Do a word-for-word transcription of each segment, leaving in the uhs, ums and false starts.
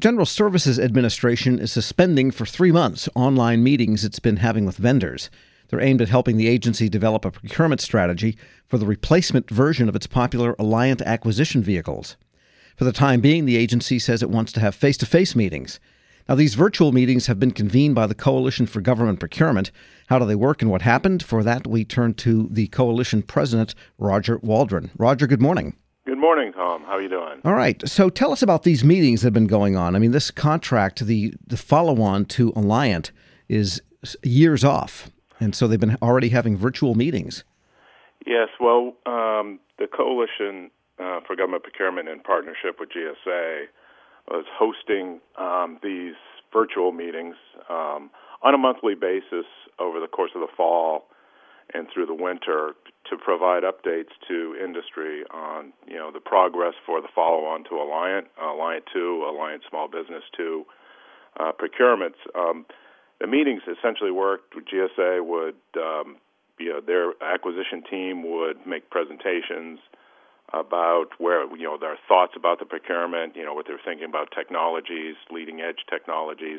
General Services Administration is suspending for three months online meetings it's been having with vendors. They're aimed at helping the agency develop a procurement strategy for the replacement version of its popular Alliant acquisition vehicles. For the time being, the agency says it wants to have face-to-face meetings. Now, these virtual meetings have been convened by the Coalition for Government Procurement. How do they work and what happened? For that, we turn to the coalition president, Roger Waldron. Roger, good morning. Good morning, Tom. How are you doing? All right. So tell us about these meetings that have been going on. I mean, this contract, the, the follow-on to Alliant, is years off. And so they've been already having virtual meetings. Yes. Well, um, the Coalition uh, for Government Procurement, in partnership with G S A, was hosting um, these virtual meetings um, on a monthly basis over the course of the fall and through the winter to provide updates to industry on, you know, the progress for the follow-on to Alliant, Alliant two, Alliant Small Business two uh, procurements. Um, the meetings essentially worked. G S A would, um, you know, their acquisition team would make presentations about where, you know, their thoughts about the procurement, you know, what they're thinking about technologies, leading-edge technologies,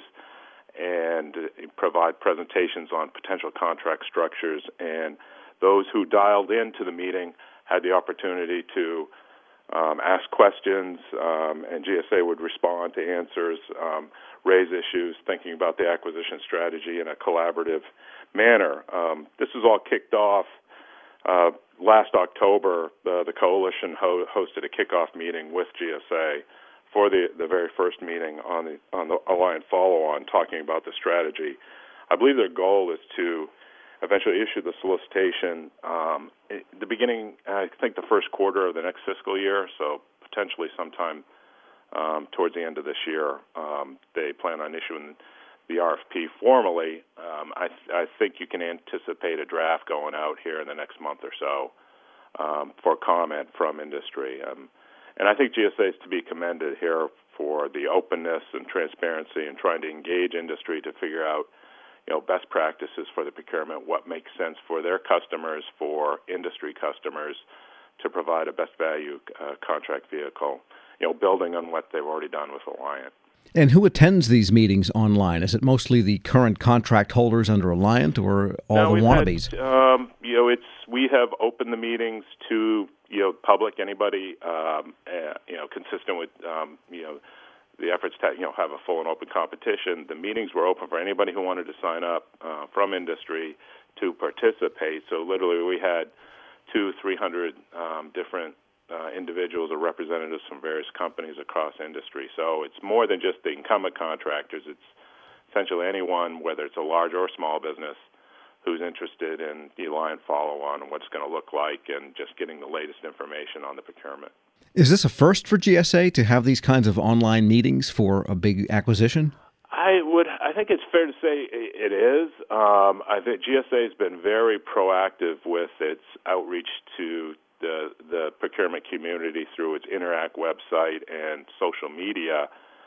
and provide presentations on potential contract structures. And those who dialed into the meeting had the opportunity to um, ask questions, um, and G S A would respond to answers, um, raise issues, thinking about the acquisition strategy in a collaborative manner. Um, this was all kicked off uh, last October. Uh, the coalition ho- hosted a kickoff meeting with G S A for the, the very first meeting on the on the Alliant follow-on, talking about the strategy. I believe their goal is to eventually issue the solicitation um, at the beginning, I think the first quarter of the next fiscal year, so potentially sometime um, towards the end of this year. Um, they plan on issuing the R F P formally. Um, I, th- I think you can anticipate a draft going out here in the next month or so um, for comment from industry. Um, And I think G S A is to be commended here for the openness and transparency and trying to engage industry to figure out, you know, best practices for the procurement, what makes sense for their customers, for industry customers, to provide a best value uh, contract vehicle, you know, building on what they've already done with Alliant. And who attends these meetings online? Is it mostly the current contract holders under Alliant or all no, the wannabes? Had, um, you know, it's we have opened the meetings to, you know, public, anybody, um, uh, you know, consistent with, um, you know, the efforts to, you know, have a full and open competition. The meetings were open for anybody who wanted to sign up uh, from industry to participate. So literally we had two, three hundred um, different uh, individuals or representatives from various companies across industry. So it's more than just the incumbent contractors. It's essentially anyone, whether it's a large or small business, who's interested in the Alliant follow-on and what it's going to look like and just getting the latest information on the procurement. Is this a first for G S A to have these kinds of online meetings for a big acquisition? I would. I think it's fair to say it is. Um, I think G S A has been very proactive with its outreach to the the procurement community through its Interact website and social media.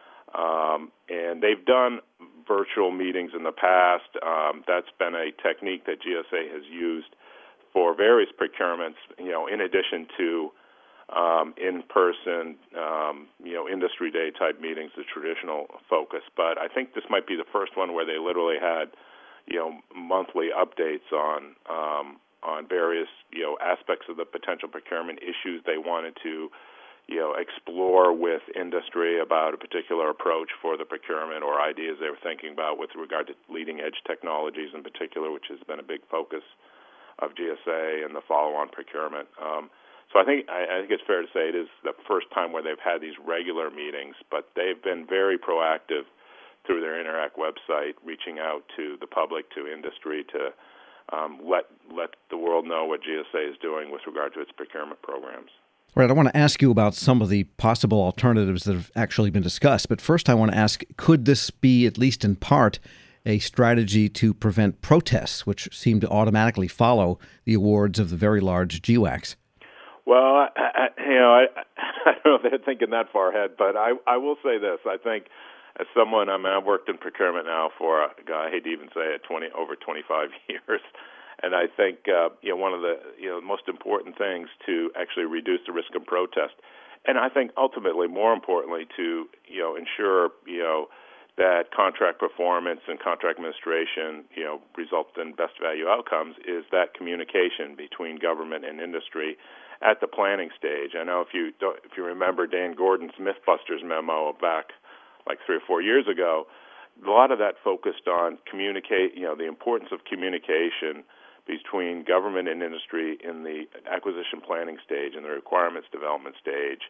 Um, and they've done virtual meetings in the past. Um, that's been a technique that G S A has used for various procurements, you know, in addition to um, in-person, um, you know, industry day type meetings, the traditional focus. But I think this might be the first one where they literally had, you know, monthly updates on um, on various, you know, aspects of the potential procurement issues they wanted to, you know, explore with industry about a particular approach for the procurement or ideas they were thinking about with regard to leading-edge technologies in particular, which has been a big focus of G S A and the follow-on procurement. Um, so I think I, I think it's fair to say it is the first time where they've had these regular meetings, but they've been very proactive through their Interact website, reaching out to the public, to industry, to um, let let the world know what G S A is doing with regard to its procurement programs. Right, I want to ask you about some of the possible alternatives that have actually been discussed. But first I want to ask, could this be, at least in part, a strategy to prevent protests, which seem to automatically follow the awards of the very large G WACs? Well, I, I, you know, I, I don't know if they're thinking that far ahead, but I, I will say this. I think as someone, I mean, I've worked in procurement now for, I hate to even say it, twenty over twenty-five years. And I think uh, you know one of the you know most important things to actually reduce the risk of protest, and I think ultimately, more importantly, to you know ensure you know that contract performance and contract administration you know result in best value outcomes is that communication between government and industry at the planning stage. I know if you don't, if you remember Dan Gordon's Mythbusters memo back like three or four years ago, a lot of that focused on communicate, you know, the importance of communication between government and industry in the acquisition planning stage and the requirements development stage,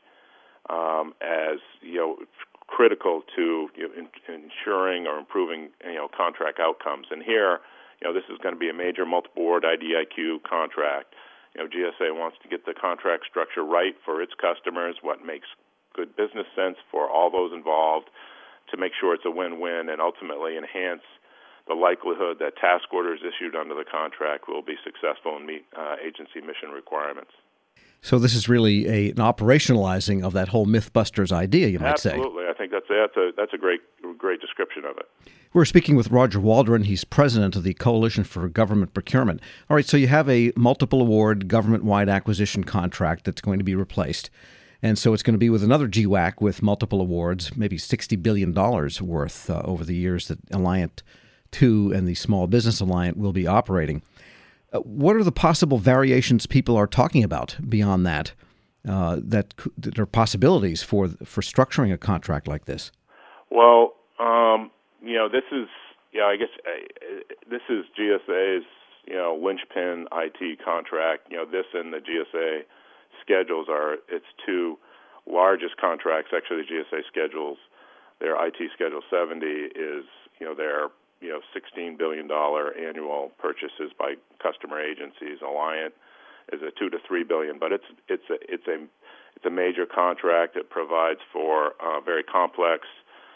um, as you know, critical to you know, in, ensuring or improving you know contract outcomes. And here, you know, this is going to be a major multiple award I D I Q contract. You know, G S A wants to get the contract structure right for its customers, what makes good business sense for all those involved, to make sure it's a win-win and ultimately enhance the likelihood that task orders issued under the contract will be successful and meet uh, agency mission requirements. So this is really a, an operationalizing of that whole Mythbusters idea, you might Absolutely. say. Absolutely. I think that's, that's, a, that's a great great description of it. We're speaking with Roger Waldron. He's president of the Coalition for Government Procurement. All right, so you have a multiple award government-wide acquisition contract that's going to be replaced. And so it's going to be with another G WAC with multiple awards, maybe sixty billion dollars worth uh, over the years that Alliant two and the Small Business Alliant will be operating. Uh, what are the possible variations people are talking about beyond that, uh, that, that are possibilities for for structuring a contract like this? Well, um, you know, this is, yeah, I guess uh, this is G S A's, you know, linchpin I T contract. You know, this and the G S A schedules are its two largest contracts. Actually, the G S A schedules, their I T Schedule seventy is, you know, their, you know, sixteen billion dollars annual purchases by customer agencies. Alliant is a two to three billion, but it's it's a it's a it's a major contract. It provides for uh, very complex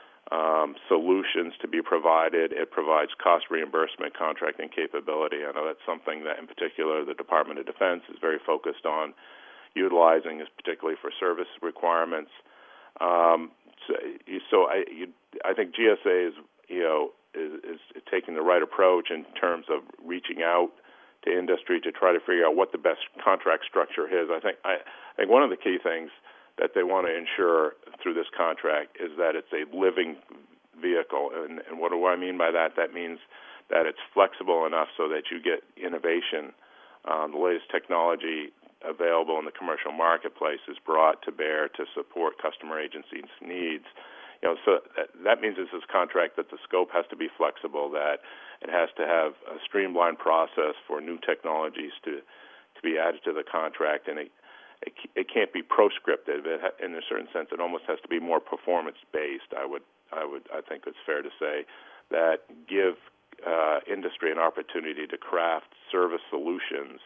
um, solutions to be provided. It provides cost reimbursement contracting capability. I know that's something that, in particular, the Department of Defense is very focused on utilizing, is particularly for service requirements. Um, so, so I, you, I think G S A is, you know, is, is taking the right approach in terms of reaching out to industry to try to figure out what the best contract structure is. I think I, I think one of the key things that they want to ensure through this contract is that it's a living vehicle. And, and what do I mean by that? That means that it's flexible enough so that you get innovation, um, the latest technology available in the commercial marketplace is brought to bear to support customer agencies' needs. You know, so that, that means this is a contract that the scope has to be flexible, that it has to have a streamlined process for new technologies to, to be added to the contract, and it, it, it can't be proscriptive. It ha, in a certain sense, it almost has to be more performance-based. I would, I would, I think it's fair to say that give uh, industry an opportunity to craft service solutions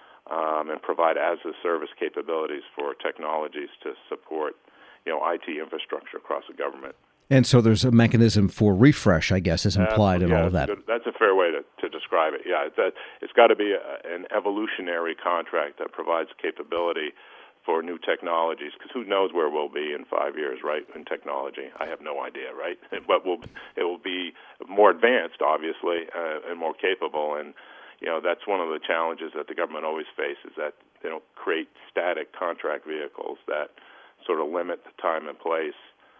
Um, and provide as-a-service capabilities for technologies to support, you know, I T infrastructure across the government. And so there's a mechanism for refresh, I guess, is implied uh, in yeah, all of that. That's a, good, that's a fair way to, to describe it. Yeah, it's, a, it's got to be a, an evolutionary contract that provides capability for new technologies, because who knows where we'll be in five years, right, in technology? I have no idea, right? But we'll, it will be more advanced, obviously, uh, and more capable, and you know, that's one of the challenges that the government always faces, that they don't create static contract vehicles that sort of limit the time and place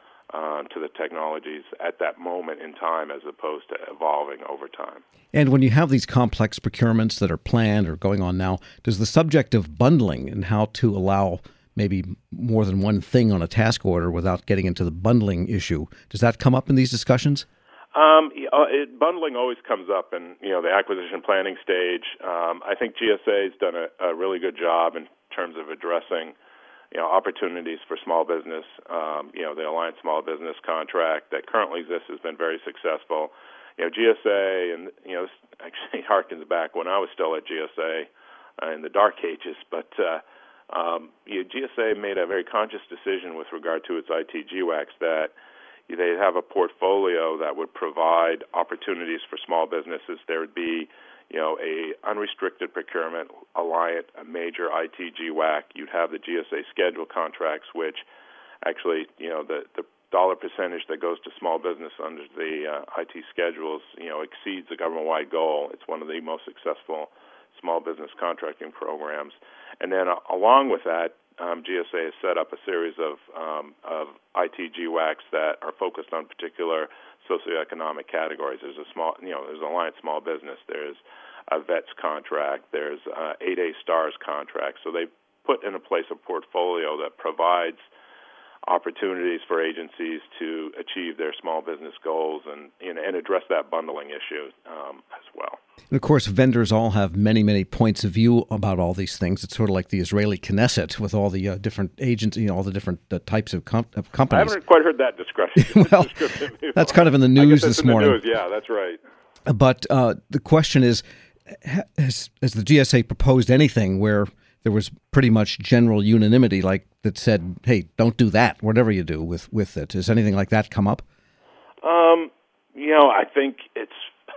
uh, to the technologies at that moment in time as opposed to evolving over time. And when you have these complex procurements that are planned or going on now, does the subject of bundling and how to allow maybe more than one thing on a task order without getting into the bundling issue, does that come up in these discussions? Um, it, bundling always comes up in, you know, the acquisition planning stage. Um, I think G S A has done a, a really good job in terms of addressing, you know, opportunities for small business. Um, you know, the Alliant Small Business contract that currently exists has been very successful. You know, G S A, and, you know, this actually harkens back when I was still at G S A uh, in the dark ages, but uh, um, you know, G S A made a very conscious decision with regard to its I T G WACs that they have a portfolio that would provide opportunities for small businesses. There would be, you know, a unrestricted procurement, Alliant, a major I T G WAC. You'd have the G S A schedule contracts, which actually, you know, the, the dollar percentage that goes to small business under the uh, I T schedules, you know, exceeds the government-wide goal. It's one of the most successful small business contracting programs. And then uh, along with that, um, G S A has set up a series of um, of I T G WACs that are focused on particular socioeconomic categories. There's a small, you know, there's Alliant Small Business. There's a vets contract. There's uh, eight A Stars contract. So they put in place a portfolio that provides opportunities for agencies to achieve their small business goals and you know, and address that bundling issue um, as well. And of course, vendors all have many, many points of view about all these things. It's sort of like the Israeli Knesset with all the uh, different agents, you know, all the different uh, types of, com- of companies. I haven't quite heard that discussion. Well, that's kind of in the news this morning. News. Yeah, that's right. But uh, the question is, has, has the G S A proposed anything where there was pretty much general unanimity, like that said, hey, don't do that, whatever you do with, with it? Has anything like that come up? Um, you know, I think it's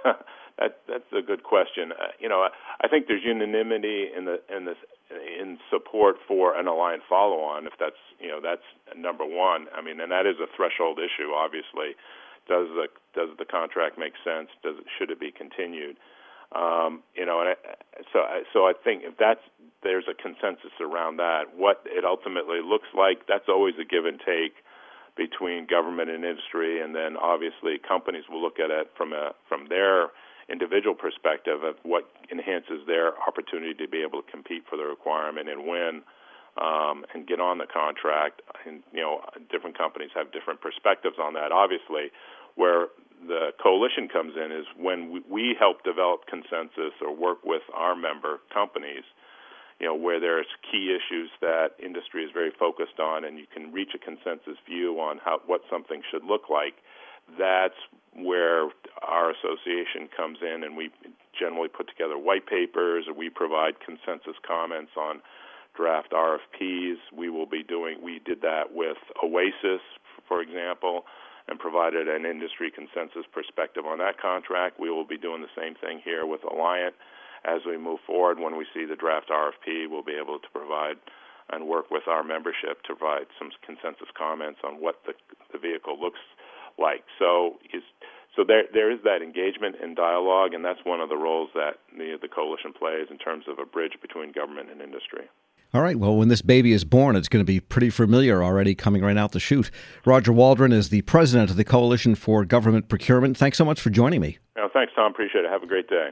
that that's a good question. Uh, you know, I, I think there's unanimity in the in this in support for an Alliant follow-on. If that's you know that's number one. I mean, and that is a threshold issue. Obviously, does the does the contract make sense? Does it, should it be continued? Um, you know, and I, so I, so I think if that's there's a consensus around that. What it ultimately looks like, that's always a give and take between government and industry, and then obviously companies will look at it from a from their individual perspective of what enhances their opportunity to be able to compete for the requirement and win um, and get on the contract. And you know, different companies have different perspectives on that. Obviously, where the coalition comes in is when we, we help develop consensus or work with our member companies, you know, where there's key issues that industry is very focused on, and you can reach a consensus view on how what something should look like. That's where our association comes in, and we generally put together white papers, or we provide consensus comments on draft R F Ps. We will be doing. We did that with Oasis, for example, and provided an industry consensus perspective on that contract. We will be doing the same thing here with Alliant. As we move forward, when we see the draft R F P, we'll be able to provide and work with our membership to provide some consensus comments on what the, the vehicle looks like. So, is, so there there is that engagement and dialogue, and that's one of the roles that the, the coalition plays in terms of a bridge between government and industry. All right. Well, when this baby is born, it's going to be pretty familiar already coming right out the chute. Roger Waldron is the president of the Coalition for Government Procurement. Thanks so much for joining me. No, thanks, Tom. Appreciate it. Have a great day.